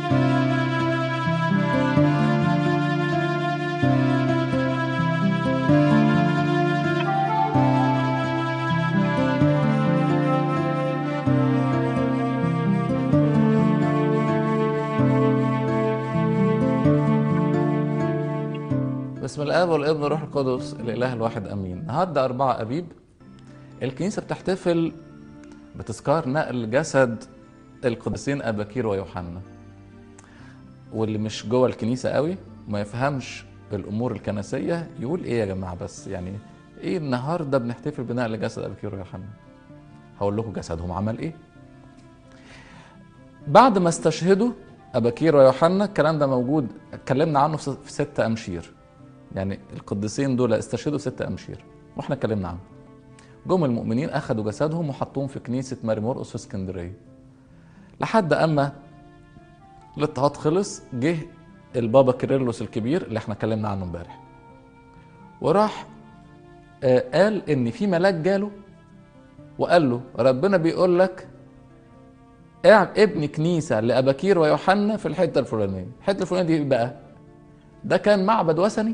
بسم الآب والابن والروح القدس الإله الواحد أمين. النهارده 4 أبيب. الكنيسة بتحتفل بتذكار نقل جسد القديسين أباكير ويوحنا. واللي مش جوه الكنيسة قوي ما يفهمش الأمور الكنسية يقول إيه يا جماعة؟ بس يعني إيه النهارده بنحتفل بنقل جسد أباكير ويوحنا؟ هقول لكم جسدهم عمل إيه. بعد ما استشهدوا أباكير ويوحنا، الكلام ده موجود اتكلمنا عنه في 6 أمشير. يعني القديسين دول استشهدوا 6 أمشير واحنا اتكلمنا عنهم. جم المؤمنين اخذوا جسدهم وحطوهم في كنيسة ماري مرقس في اسكندرية لحد اما الاضطهاد خلص. جه البابا كيرلس الكبير اللي احنا اتكلمنا عنه امبارح، وراح قال ان في ملاك جاله وقال له ربنا بيقول لك ابني كنيسة لأباكير ويوحنا في الحتة الفلانية. الحتة الفلانية دي بقى ده كان معبد وثني،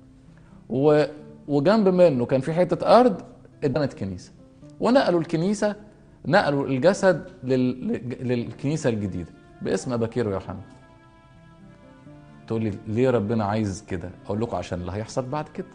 وجنب منه كان في حتة أرض اتبنت كنيسة، ونقلوا الكنيسة، نقلوا الجسد للكنيسة الجديدة باسم أباكير ويوحنا. تقول لي ليه ربنا عايز كده؟ أقول لكم عشان اللي هيحصل بعد كده.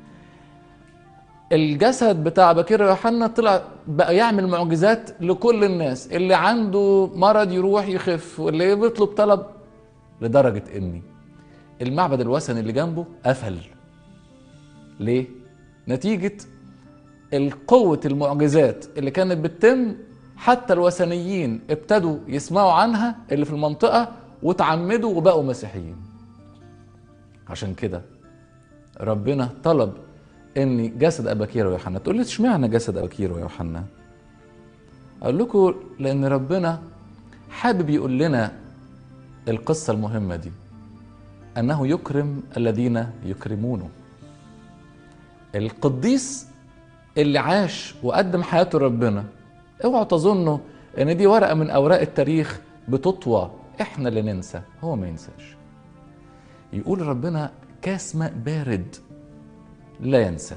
الجسد بتاع أباكير ويوحنا طلع بقى يعمل معجزات لكل الناس، اللي عنده مرض يروح يخف، واللي بيطلب طلب، لدرجة إني المعبد الوثني اللي جنبه قفل. ليه؟ نتيجة القوة المعجزات اللي كانت بتتم، حتى الوثنيين ابتدوا يسمعوا عنها اللي في المنطقة وتعمدوا وبقوا مسيحيين. عشان كده ربنا طلب ان جسد أباكير ويوحنا. تقول لي اشمعنى جسد أباكير ويوحنا؟ اقول لكم لان ربنا حابب يقول لنا القصة المهمة دي، انه يكرم الذين يكرمونه. القديس اللي عاش وقدم حياته ربنا، اوعوا تظنوا ان دي ورقة من اوراق التاريخ بتطوى احنا اللي ننسى، هو ما ينساش. يقول ربنا كاس ماء بارد لا ينساه.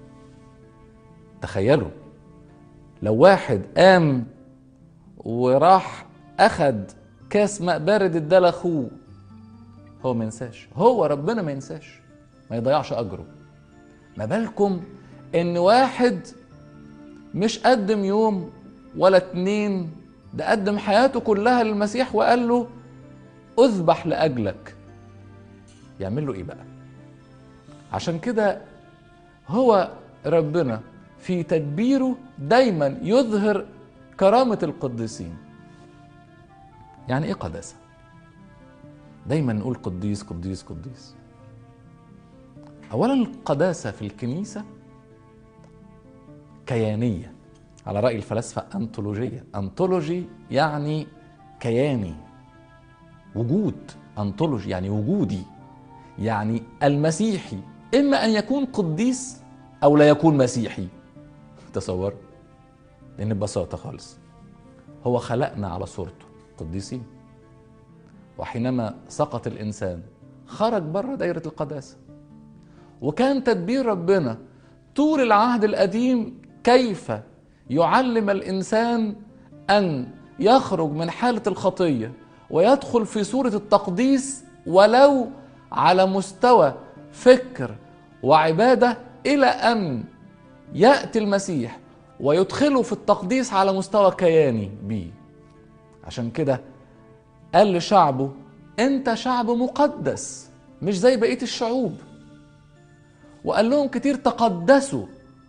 تخيلوا لو واحد قام وراح اخد كاس ماء بارد اداه لاخوه، هو ما ينساش. هو ربنا ما ينساش، ما يضيعش اجره. ما بالكم ان واحد مش قدم يوم ولا 2، ده قدم حياته كلها للمسيح وقال له اذبح لاجلك. يعمل له ايه بقى؟ عشان كده هو ربنا في تدبيره دايما يظهر كرامة القديسين. يعني ايه قداسة؟ دايما نقول قديس قديس قديس. اولا القداسة في الكنيسة كيانية، على رأي الفلاسفة أنطولوجية. أنطولوجي يعني كياني، وجود. أنطولوجي يعني وجودي، يعني المسيحي إما أن يكون قديس أو لا يكون مسيحي. تصور، لأن ببساطة خالص هو خلقنا على صورته قديسين، وحينما سقط الإنسان خرج بره دائرة القداسة. وكان تدبير ربنا طول العهد القديم كيف يعلم الإنسان أن يخرج من حالة الخطية ويدخل في صورة التقديس ولو على مستوى فكر وعبادة، إلى أن يأتي المسيح ويدخله في التقديس على مستوى كياني بيه. عشان كده قال لشعبه أنت شعب مقدس مش زي بقية الشعوب، وقال لهم كتير تقدسوا،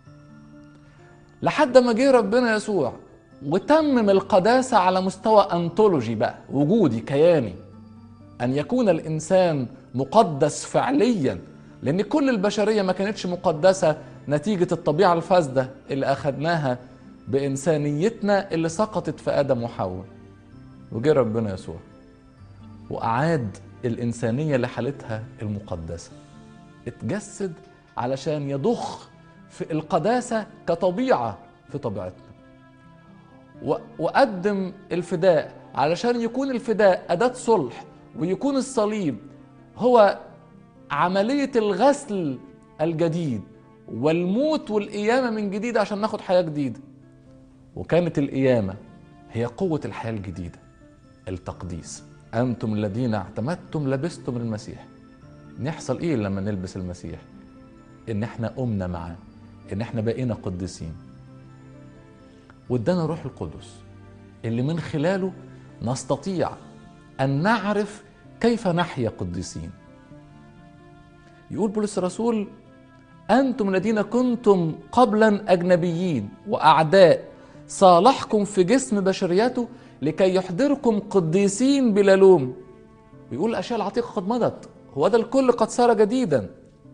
لحد ما جه ربنا يسوع وتمم القداسة على مستوى أنطولوجي بقى، وجودي كياني، أن يكون الإنسان مقدس فعليا، لأن كل البشرية ما كانتش مقدسة نتيجة الطبيعة الفاسدة اللي أخدناها بإنسانيتنا اللي سقطت في آدم وحواء. وجه ربنا يسوع وأعاد الإنسانية لحالتها المقدسة، اتجسد علشان يضخ في القداسة كطبيعة في طبيعتنا، وقدم الفداء علشان يكون الفداء أداة صلح ويكون الصليب هو عملية الغسل الجديد والموت والقيامة من جديد عشان ناخد حياة جديدة. وكانت القيامة هي قوة الحياة الجديدة، التقديس. أنتم الذين اعتمدتم لبستم المسيح. نحصل إيه لما نلبس المسيح؟ إن إحنا قمنا معاه، إن إحنا بقينا قديسين، وادانا روح القدس اللي من خلاله نستطيع أن نعرف كيف نحيا قديسين. يقول بولس الرسول: أنتم الذين كنتم قبلا أجنبيين وأعداء صالحكم في جسم بشريته لكي يحضركم قديسين بلا لوم. ويقول: الأشياء العتيقة قد مضت، هو ده الكل قد صار جديدا.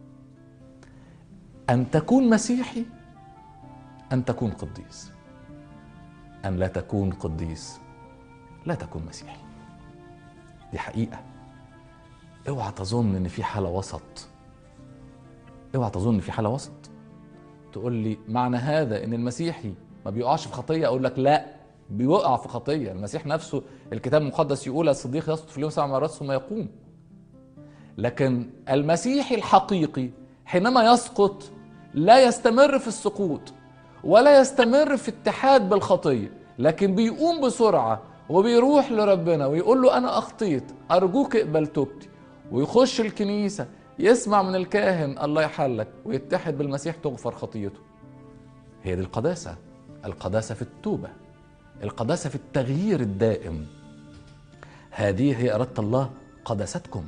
أن تكون مسيحي أن تكون قديس، أن لا تكون قديس لا تكون مسيحي. دي حقيقة. اوعى تظن ان في حالة وسط، اوعى تظن ان في حالة وسط. تقول لي معنى هذا ان المسيحي ما بيقعش في خطية؟ اقول لك لا، بيوقع في خطية. المسيح نفسه الكتاب المقدس يقول: الصديق يسقط في اليوم 7 مرات ثم يقوم. لكن المسيحي الحقيقي حينما يسقط لا يستمر في السقوط ولا يستمر في اتحاد بالخطية، لكن بيقوم بسرعة وبيروح لربنا ويقول له: أنا أخطيت، أرجوك اقبل توبتي. ويخش الكنيسة يسمع من الكاهن: الله يحلك، ويتحد بالمسيح تغفر خطيته. هي دي القداسة. القداسة في التوبة، القداسة في التغيير الدائم. هذه هي إرادة الله، قداستكم.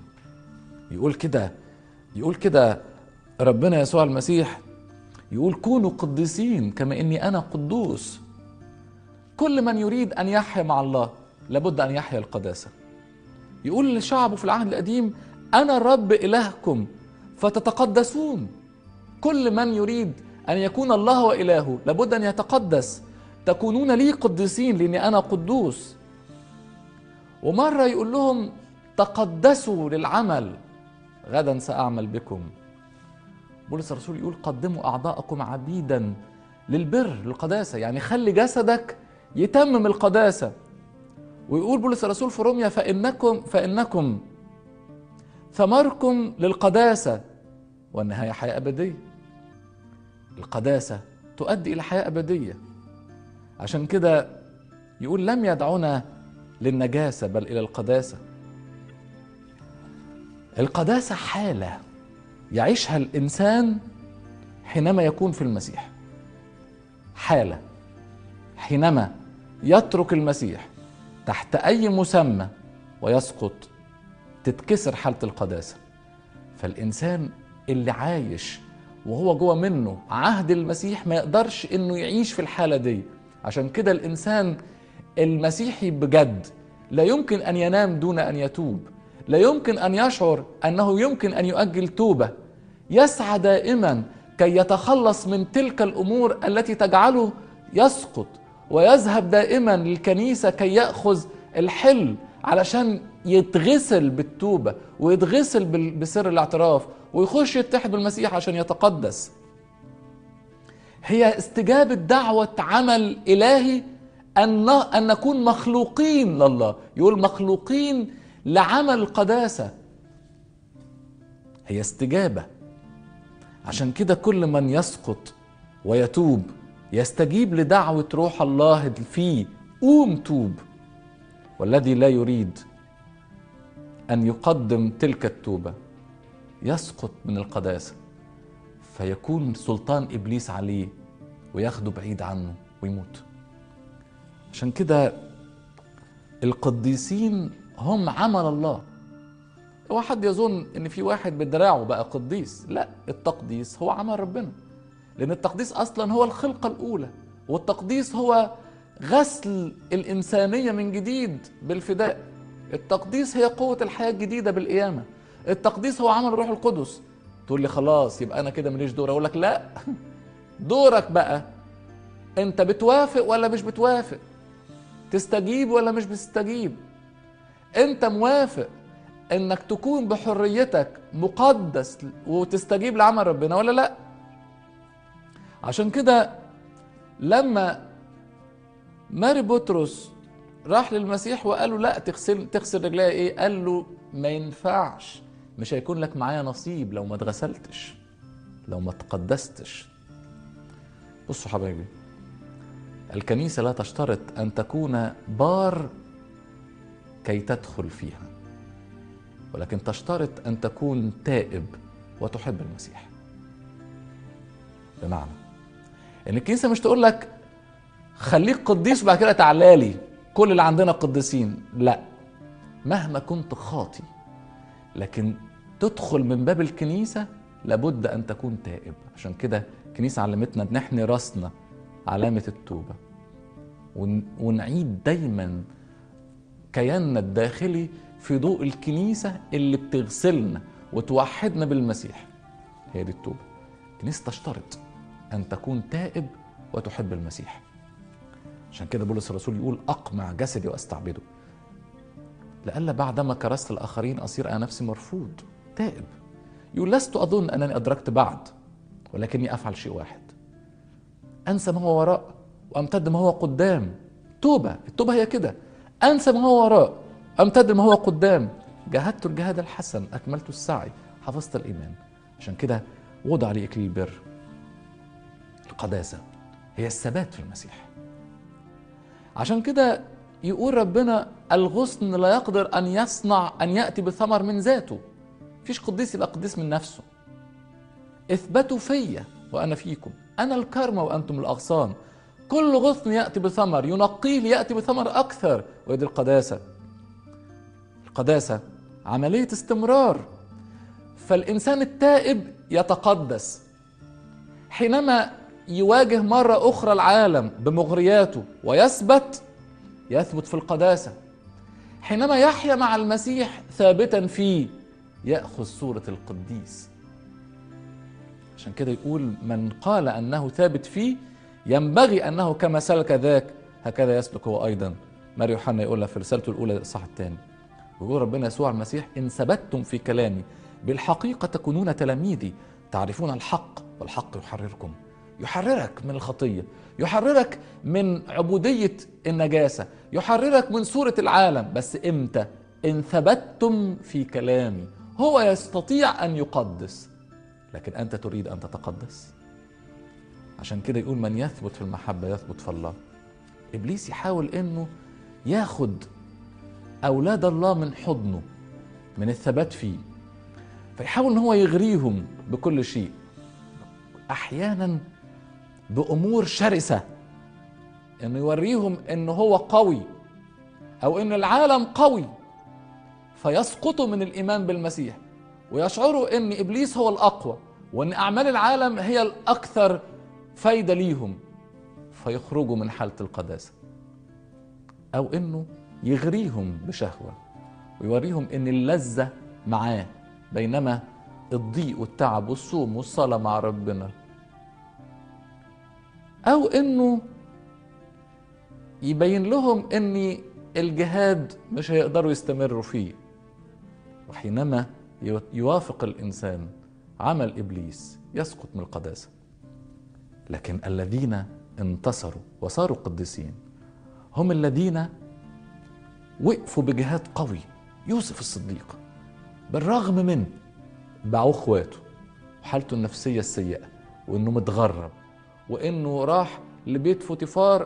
يقول كده ربنا يسوع المسيح، يقول: كونوا قديسين كما إني أنا قدوس. كل من يريد أن يحيا مع الله لابد أن يحيا القداسة. يقول لشعبه في العهد القديم: أنا الرب إلهكم فتتقدسون. كل من يريد أن يكون الله وإلهه لابد أن يتقدس. تكونون لي قديسين لأني أنا قدوس. ومرة يقول لهم: تقدسوا للعمل، غدا سأعمل بكم. بولس الرسول يقول: قدموا أعضاءكم عبيدا للبر، للقداسة. يعني خلي جسدك يتمم القداسة. ويقول بولس الرسول في روميا: فإنكم ثمركم للقداسة والنهاية حياة أبدية. القداسة تؤدي إلى حياة أبدية. عشان كده يقول: لم يدعونا للنجاسة بل إلى القداسة. القداسة حالة يعيشها الإنسان حينما يكون في المسيح، حالة حينما يترك المسيح تحت أي مسمى ويسقط تتكسر حالة القداسة. فالإنسان اللي عايش وهو جوه منه عهد المسيح ما يقدرش إنه يعيش في الحالة دي. عشان كده الإنسان المسيحي بجد لا يمكن أن ينام دون أن يتوب، لا يمكن أن يشعر أنه يمكن أن يؤجل توبة. يسعى دائما كي يتخلص من تلك الأمور التي تجعله يسقط، ويذهب دائما للكنيسة كي يأخذ الحل علشان يتغسل بالتوبة ويتغسل بسر الاعتراف ويخش يتحد بالمسيح عشان يتقدس. هي استجابة دعوة عمل إلهي أن نكون مخلوقين لله. يقول: مخلوقين لعمل القداسة. هي استجابة. عشان كده كل من يسقط ويتوب يستجيب لدعوة روح الله فيه: قوم توب. والذي لا يريد أن يقدم تلك التوبة يسقط من القداسة، فيكون سلطان إبليس عليه وياخده بعيد عنه ويموت. عشان كده القديسين هم عمل الله. هو حد يظن ان في واحد بدراعه بقى قديس؟ لا، التقديس هو عمل ربنا، لان التقديس اصلا هو الخلقة الاولى، والتقديس هو غسل الانسانية من جديد بالفداء. التقديس هي قوة الحياة الجديدة بالقيامة. التقديس هو عمل الروح القدس. تقول لي خلاص يبقى انا كده ماليش دور. اقول لك لا، دورك بقى انت بتوافق ولا مش بتوافق، تستجيب ولا مش بتستجيب. انت موافق انك تكون بحريتك مقدس وتستجيب لعمل ربنا ولا لا؟ عشان كده لما ماري بطرس راح للمسيح وقال له: لا تغسل رجليا، ايه؟ قال له: ما ينفعش، مش هيكون لك معايا نصيب لو ما اتغسلتش، لو ما تقدستش. بصوا حبايبي، الكنيسة لا تشترط أن تكون بار كي تدخل فيها، ولكن تشترط أن تكون تائب وتحب المسيح. بمعنى إن الكنيسة مش تقول لك خليك قديس وبعد كده تعالى لي كل اللي عندنا قديسين، لا، مهما كنت خاطي لكن تدخل من باب الكنيسة لابد أن تكون تائب. عشان كده الكنيسة علمتنا أن نحني راسنا علامة التوبة، ونعيد دايما كياننا الداخلي في ضوء الكنيسة اللي بتغسلنا وتوحدنا بالمسيح. هي دي التوبة. الكنيسة تشترط أن تكون تائب وتحب المسيح. عشان كده بولس الرسول يقول أقمع جسدي وأستعبده، لألا بعدما كرست الآخرين أصير أنا نفسي مرفوض. تائب يقول لست أظن أنني أدركت بعد، ولكني أفعل شيء واحد، أنسى ما هو وراء وأمتد ما هو قدام. التوبة هي كده، أنسى ما هو وراء أمتد ما هو قدام. جاهدت الجهاد الحسن، أكملت السعي، حفظت الإيمان. عشان كده وضع لي إكليل البر. القداسة هي الثبات في المسيح. عشان كده يقول ربنا الغصن لا يقدر أن يأتي بثمر من ذاته. فيش قديس يبقى قديس من نفسه. اثبتوا فيا وأنا فيكم، أنا الكرمة وأنتم الأغصان. كل غصن يأتي بثمر ينقيه ليأتي بثمر أكثر، ويدي القداسة. القداسة عملية استمرار. فالإنسان التائب يتقدس حينما يواجه مرة أخرى العالم بمغرياته ويثبت في القداسة. حينما يحيا مع المسيح ثابتا فيه يأخذ صورة القديس. عشان كده يقول من قال أنه ثابت فيه ينبغي أنه كما سلك ذاك هكذا يسلك هو أيضا. ماري يوحنا يقولها في رسالته الأولى الإصحاح الثاني، ويقول ربنا يسوع المسيح إن ثبتتم في كلامي بالحقيقة تكونون تلاميذي، تعرفون الحق والحق يحرركم. يحررك من الخطية، يحررك من عبودية النجاسة، يحررك من صورة العالم. بس إمتى؟ إن ثبتتم في كلامي. هو يستطيع أن يقدس، لكن أنت تريد أن تتقدس. عشان كده يقول من يثبت في المحبة يثبت في الله. إبليس يحاول إنه ياخد أولاد الله من حضنه، من الثبات فيه، فيحاول إن هو يغريهم بكل شيء، أحيانا بأمور شرسة، إنه يوريهم إنه هو قوي أو إن العالم قوي، فيسقطوا من الإيمان بالمسيح ويشعروا إن إبليس هو الأقوى وإن أعمال العالم هي الأكثر فايدة ليهم، فيخرجوا من حالة القداسة. أو إنه يغريهم بشهوة ويوريهم إن اللذة معاه، بينما الضيق والتعب والصوم والصلاة مع ربنا. أو إنه يبين لهم إن الجهاد مش هيقدروا يستمروا فيه. وحينما يوافق الإنسان عمل إبليس يسقط من القداسة. لكن الذين انتصروا وصاروا قديسين هم الذين وقفوا بجهاد قوي. يوسف الصديق بالرغم من باعوا اخواته وحالته النفسية السيئة وانه متغرب وانه راح لبيت فوتيفار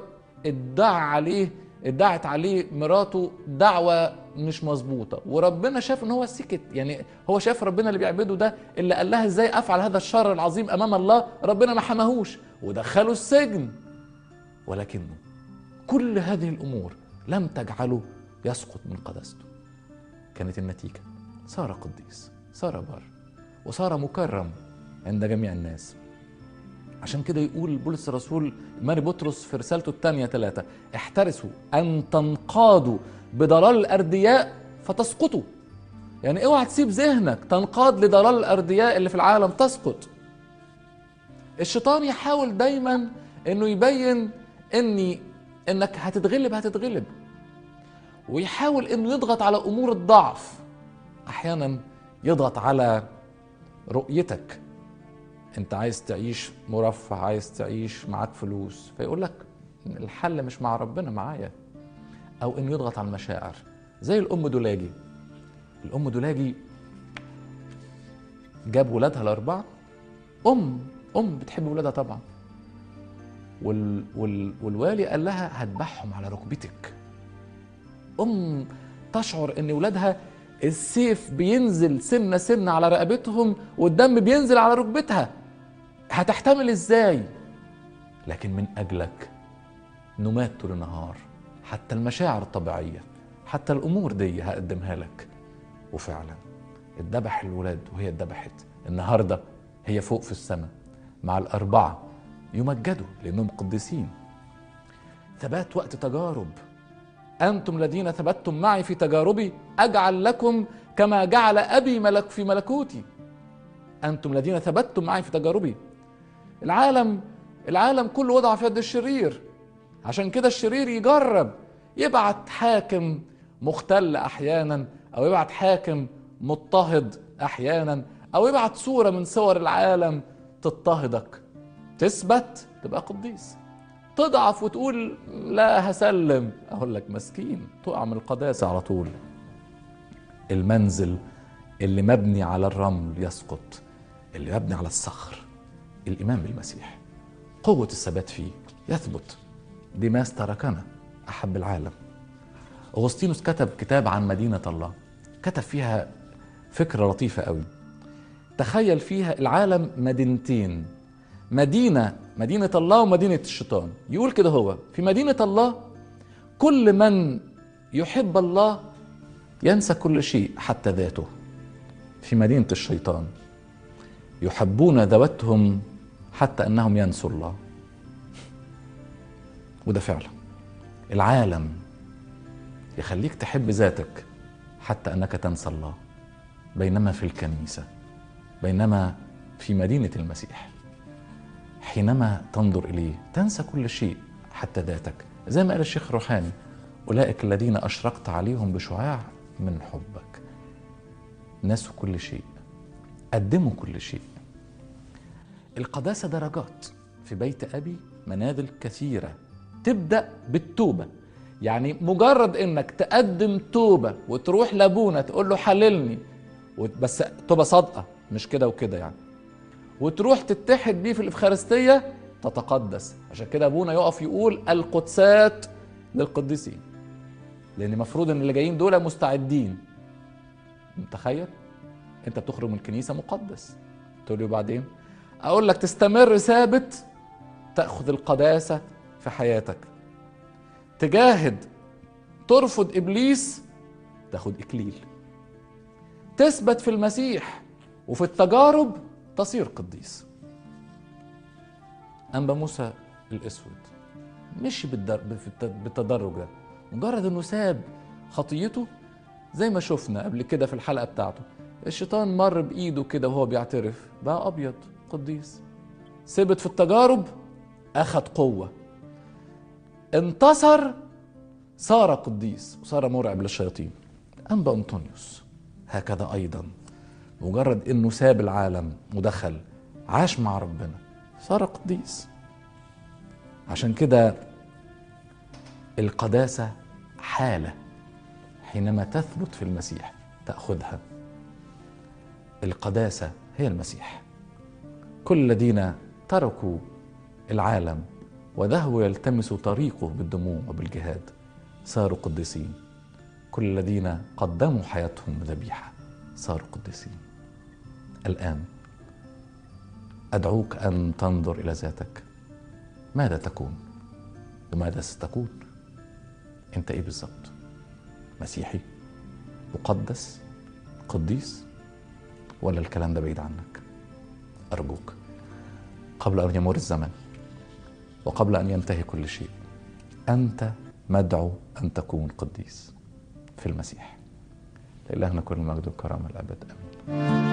ادعت عليه مراته دعوة مش مظبوطة، وربنا شاف ان هو سكت. يعني هو شاف ربنا اللي بيعبده ده اللي قال لها ازاي افعل هذا الشر العظيم امام الله، ربنا ما حماهوش ودخله السجن. ولكنه كل هذه الامور لم تجعله يسقط من قداسته. كانت النتيجة صار قديس، صار بار، وصار مكرم عند جميع الناس. عشان كده يقول بولس الرسول ماري بطرس في رسالته الثانية 3 احترسوا أن تنقادوا بضلال الأردياء فتسقطوا. يعني اوعى تسيب ذهنك تنقاد لضلال الأردياء اللي في العالم تسقط. الشيطان يحاول دايما انه يبين انك هتتغلب، ويحاول انه يضغط على امور الضعف. احيانا يضغط على رؤيتك، انت عايز تعيش مرفه، عايز تعيش معاك فلوس، فيقول لك الحل مش مع ربنا، معايا. او انه يضغط على المشاعر زي الام دولاجي الأم دولاجي جاب ولادها الأربعة، أم بتحب ولادها طبعا، والوالي قال لها هذبحهم على ركبتك. تشعر ان ولادها السيف بينزل سنة سنة على رقبتهم والدم بينزل على ركبتها، هتحتمل ازاي؟ لكن من اجلك نمات طول النهار، حتى المشاعر الطبيعية، حتى الامور دي هقدمها لك. وفعلا اتذبح الولاد وهي اتذبحت. النهاردة هي فوق في السماء مع الأربعة يمجدوا لأنهم قديسين. ثبات وقت تجارب. أنتم الذين ثبتتم معي في تجاربي أجعل لكم كما جعل أبي ملك في ملكوتي. أنتم الذين ثبتتم معي في تجاربي. العالم كله وضع في يد الشرير، عشان كده الشرير يجرب، يبعت حاكم مختل أحيانا، أو يبعت حاكم مضطهد أحيانا، أو يبعت صورة من صور العالم تضطهدك. تثبت تبقى قديس، تضعف وتقول لا هسلم، اقول لك مسكين، تقع من القداسة على طول. المنزل اللي مبني على الرمل يسقط، اللي مبني على الصخر الإيمان بالمسيح، قوة الثبات فيه يثبت. ديماس تركنا أحب العالم. أغسطينوس كتب كتاب عن مدينة الله، كتب فيها فكرة لطيفة قوي. تخيل فيها العالم مدينتين، مدينة الله ومدينة الشيطان. يقول كده هو في مدينة الله كل من يحب الله ينسى كل شيء حتى ذاته. في مدينة الشيطان يحبون ذواتهم حتى أنهم ينسوا الله. وده فعلا العالم يخليك تحب ذاتك حتى أنك تنسى الله، بينما في الكنيسة، بينما في مدينة المسيح حينما تنظر إليه تنسى كل شيء حتى ذاتك. زي ما قال الشيخ روحاني: أولئك الذين أشرقت عليهم بشعاع من حبك. نسوا كل شيء، قدموا كل شيء. القداسة درجات. في بيت أبي منازل كثيرة. تبدأ بالتوبة، يعني مجرد إنك تقدم توبة وتروح لأبونا تقول له حللني، بس توبة صادقة مش كده وكده يعني، وتروح تتحد بيه في الإفخارستية تتقدس. عشان كده أبونا يقف يقول القدسات للقديسين، لأن مفروض إن اللي جايين دول مستعدين. متخيل؟ أنت بتخرج من الكنيسة مقدس، تقول له بعدين أقول لك تستمر ثابت، تأخذ القداسة في حياتك، تجاهد، ترفض إبليس، تاخد إكليل، تثبت في المسيح وفي التجارب تصير قديس. أنبا موسى الأسود مشي بالتدرج ده، مجرد أنه ساب خطيته زي ما شفنا قبل كده في الحلقة بتاعته. الشيطان مر بإيده كده وهو بيعترف، بقى أبيض قديس. ثبت في التجارب، أخذ قوة، انتصر، صار قديس وصار مرعب للشياطين. أنبا أنطونيوس هكذا أيضا، مجرد أنه ساب العالم ودخل عاش مع ربنا صار قديس. عشان كده القداسة حالة، حينما تثبت في المسيح تأخذها. القداسة هي المسيح. كل الذين تركوا العالم وذهبوا يلتمسوا طريقه بالدموع وبالجهاد صاروا قديسين. كل الذين قدموا حياتهم ذبيحة صاروا قديسين. الآن أدعوك أن تنظر إلى ذاتك، ماذا تكون وماذا ستكون؟ أنت إيه بالضبط؟ مسيحي مقدس قديس، ولا الكلام ده بعيد عنك؟ أرجوك قبل أن يمر الزمن وقبل أن ينتهي كل شيء، أنت مدعو أن تكون قديس في المسيح. لإلهنا كل المجد والكرامة الأبد، آمين.